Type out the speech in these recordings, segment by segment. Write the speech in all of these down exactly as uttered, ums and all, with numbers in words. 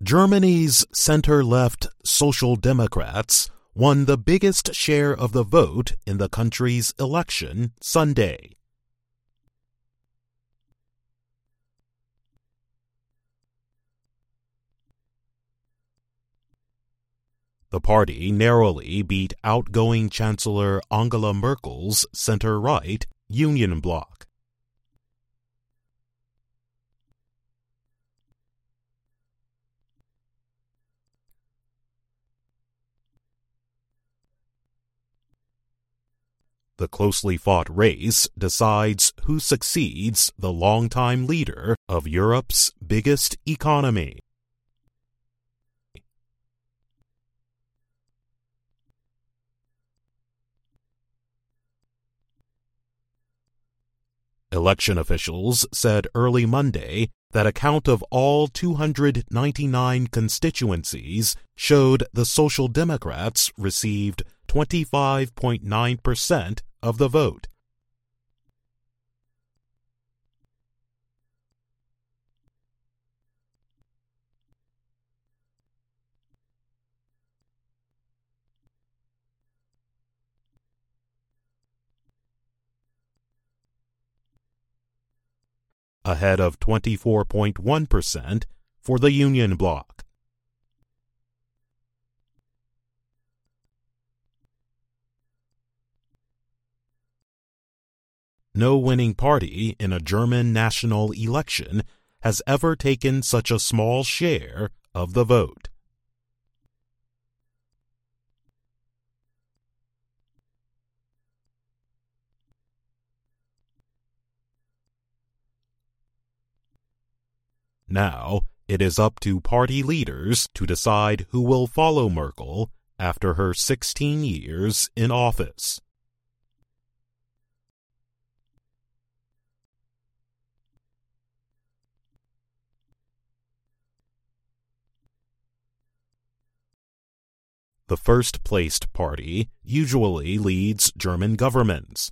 Germany's center-left Social Democrats won the biggest share of the vote in the country's election Sunday. The party narrowly beat outgoing Chancellor Angela Merkel's center-right Union bloc. The closely fought race decides who succeeds the longtime leader of Europe's biggest economy. Election officials said early Monday that a count of all two hundred ninety-nine constituencies showed the Social Democrats received twenty-five point nine percent of the vote. Ahead of twenty-four point one percent for the Union bloc. No winning party in a German national election has ever taken such a small share of the vote. Now, it is up to party leaders to decide who will follow Merkel after her sixteen years in office. The first-placed party usually leads German governments.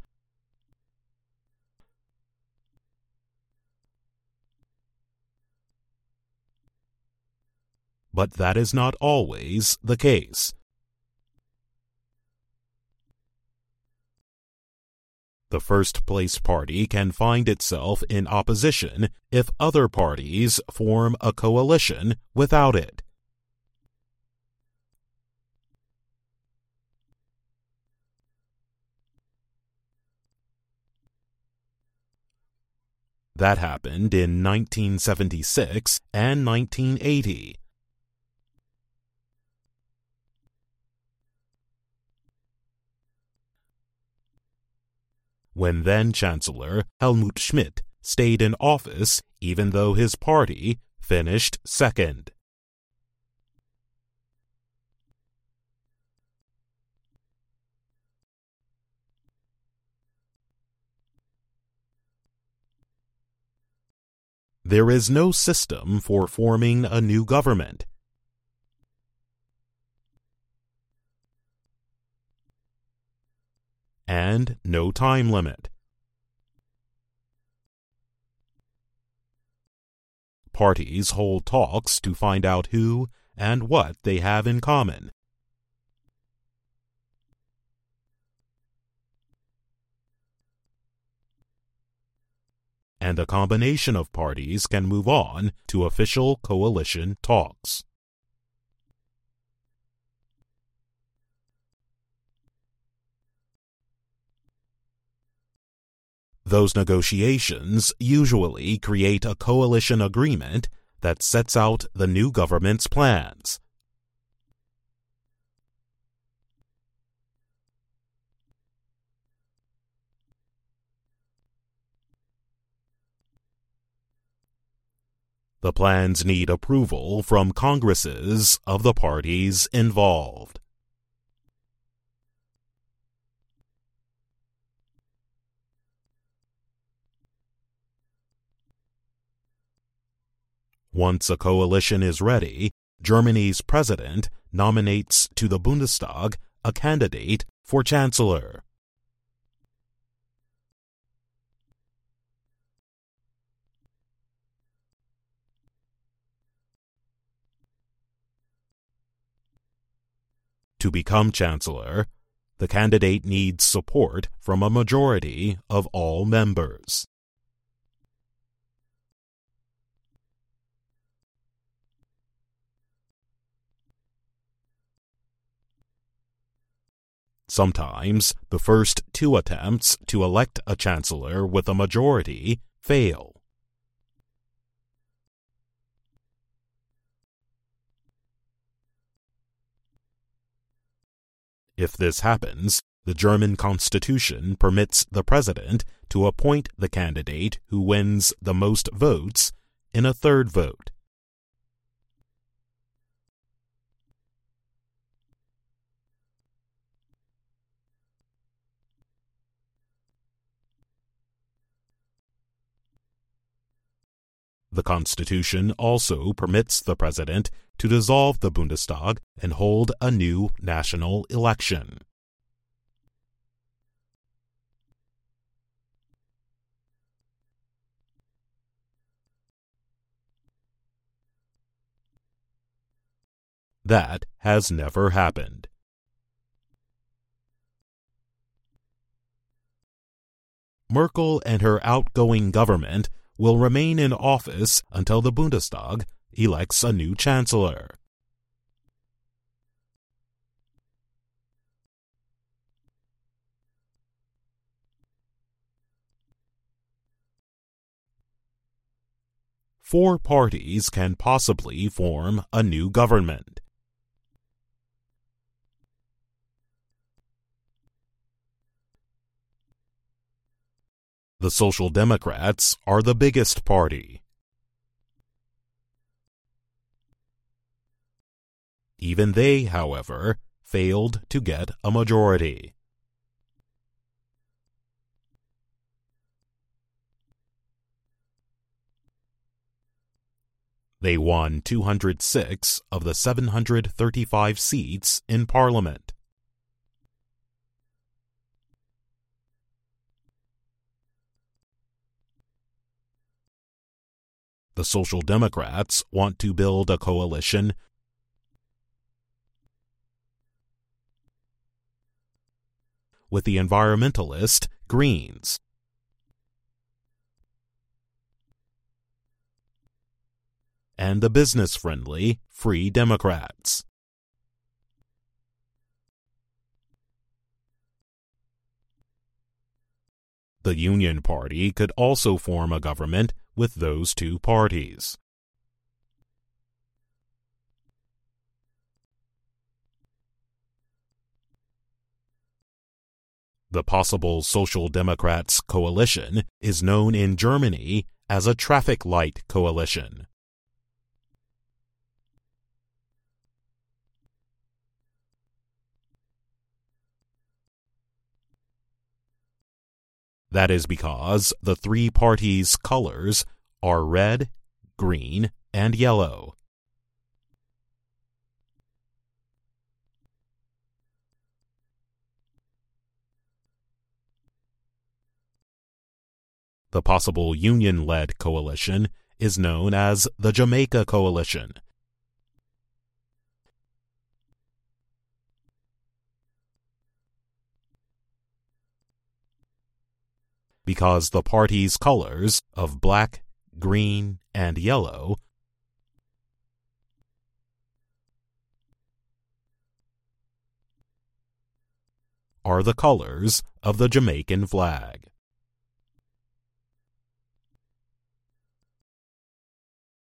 But that is not always the case. The first-place party can find itself in opposition if other parties form a coalition without it. That happened in nineteen seventy-six and nineteen eighty. When then-Chancellor Helmut Schmidt stayed in office even though his party finished second. There is no system for forming a new government. And no time limit. Parties hold talks to find out who and what they have in common. And a combination of parties can move on to official coalition talks. Those negotiations usually create a coalition agreement that sets out the new government's plans. The plans need approval from Congresses of the parties involved. Once a coalition is ready, Germany's president nominates to the Bundestag a candidate for chancellor. To become chancellor, the candidate needs support from a majority of all members. Sometimes the first two attempts to elect a chancellor with a majority fail. If this happens, the German constitution permits the president to appoint the candidate who wins the most votes in a third vote. The Constitution also permits the president to dissolve the Bundestag and hold a new national election. That has never happened. Merkel and her outgoing government will remain in office until the Bundestag elects a new chancellor. Four parties can possibly form a new government. The Social Democrats are the biggest party. Even they, however, failed to get a majority. They won two hundred six of the seven hundred thirty-five seats in Parliament. The Social Democrats want to build a coalition with the environmentalist Greens and the business-friendly Free Democrats. The Union Party could also form a government with those two parties. The possible Social Democrats coalition is known in Germany as a traffic light coalition. That is because the three parties' colors are red, green, and yellow. The possible Union-led coalition is known as the Jamaica Coalition. Because the party's colors of black, green, and yellow are the colors of the Jamaican flag.